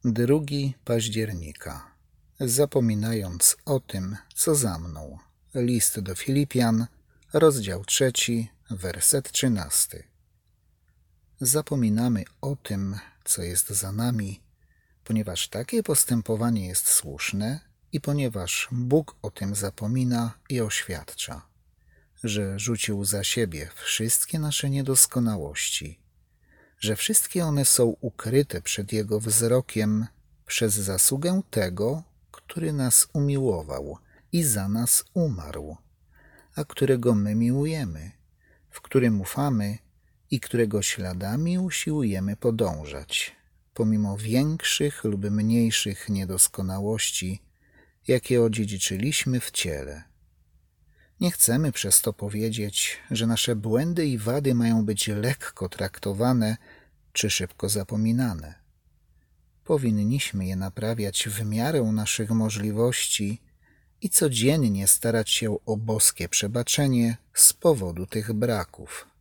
2 października. Zapominając o tym, co za mną. List do Filipian, rozdział 3, werset 13. Zapominamy o tym, co jest za nami, ponieważ takie postępowanie jest słuszne i ponieważ Bóg o tym zapomina i oświadcza, że rzucił za siebie wszystkie nasze niedoskonałości, że wszystkie one są ukryte przed Jego wzrokiem przez zasługę tego, który nas umiłował i za nas umarł, a którego my miłujemy, w którym ufamy i którego śladami usiłujemy podążać, pomimo większych lub mniejszych niedoskonałości, jakie odziedziczyliśmy w ciele. Nie chcemy przez to powiedzieć, że nasze błędy i wady mają być lekko traktowane czy szybko zapominane. Powinniśmy je naprawiać w miarę naszych możliwości i codziennie starać się o boskie przebaczenie z powodu tych braków.